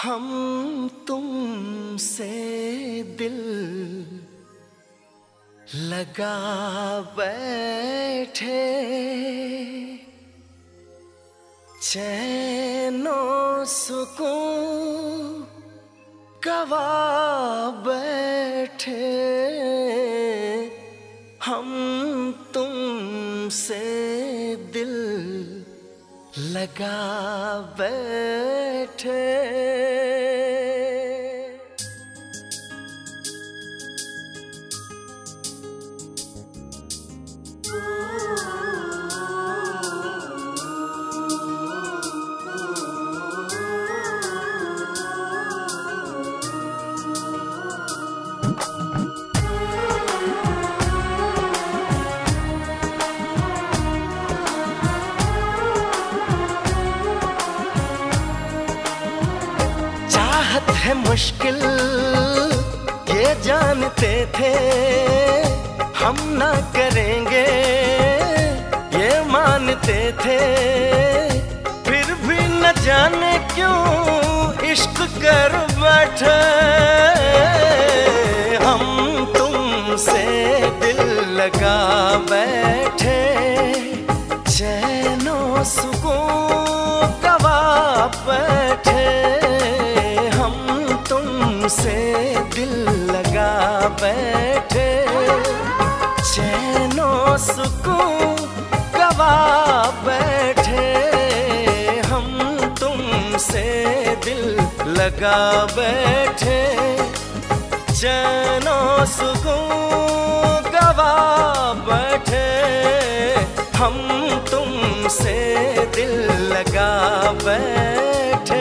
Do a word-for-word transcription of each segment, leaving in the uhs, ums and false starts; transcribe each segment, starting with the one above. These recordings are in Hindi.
हम तुम से दिल लगा बैठे, चैनो सुकून गवा बैठे। हम तुम से दिल लगा बैठे। चाहत है मुश्किल ये जानते थे, हम ना करेंगे ये मानते थे। फिर भी न जाने क्यों इश्क कर बैठे। हम तुमसे दिल लगा बैठे, चैनो सुकून गवा बैठे। से दिल लगा बैठे, चैनो सुकून गवा बैठे। हम तुमसे दिल लगा बैठे, चैनो सुकून गवा बैठे। हम तुमसे दिल लगा बैठे।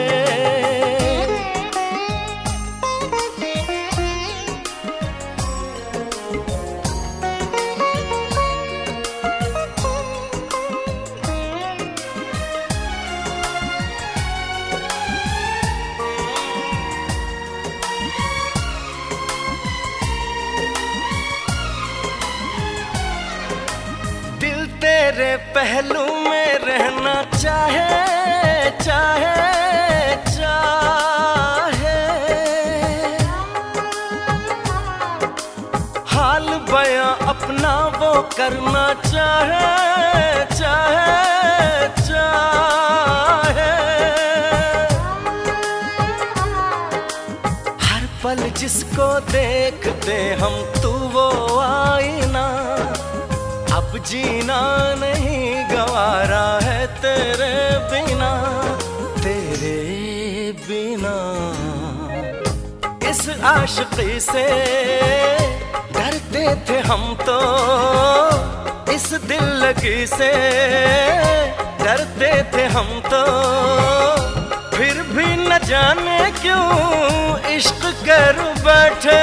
तेरे पहलू में रहना चाहे चाहे चाहे, हाल बयां अपना वो करना चाहे चाहे चाहे। हर पल जिसको देखते हम तू वो आईना, अब जीना नहीं गवारा है तेरे बिना तेरे बिना। इस आशिकी से डरते थे हम तो, इस दिल लगी से डरते थे हम तो। फिर भी न जाने क्यों इश्क कर बैठे।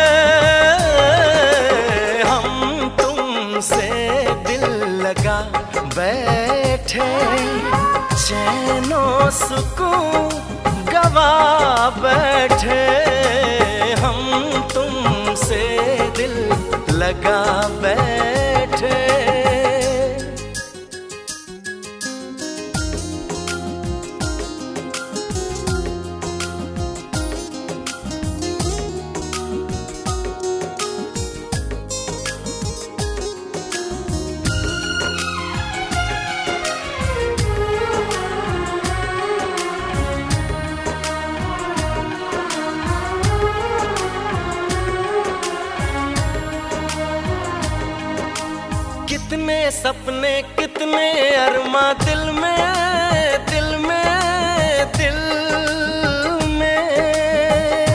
हम तुमसे लगा बैठे, चैनो सुकून गवा बैठे। हम तुमसे दिल लगा बैठे। कितने सपने कितने अरमा दिल में दिल में दिल में।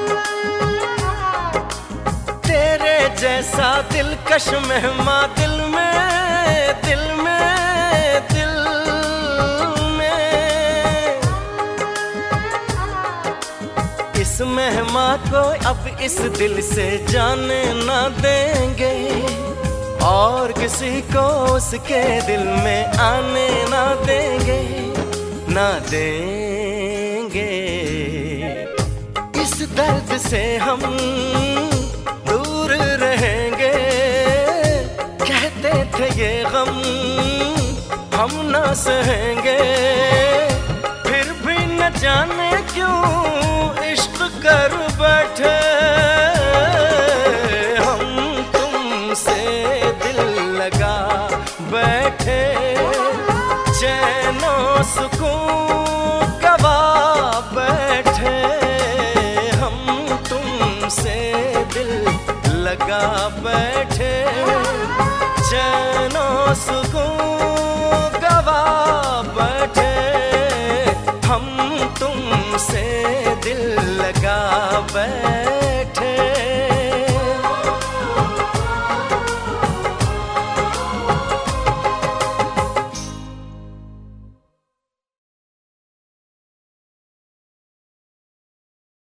तेरे जैसा दिलकश मेहमा दिल में दिल में दिल में। इस मेहमा को अब इस दिल से जाने ना देंगे, और किसी को उसके दिल में आने ना देंगे ना देंगे। इस दर्द से हम दूर रहेंगे, कहते थे ये गम हम ना सहेंगे। फिर भी न जाने क्यों सुकून गवा बैठे, हम तुमसे दिल लगा बैठे। चैनो सुकून गवा बैठे, हम तुमसे दिल लगा बैठे।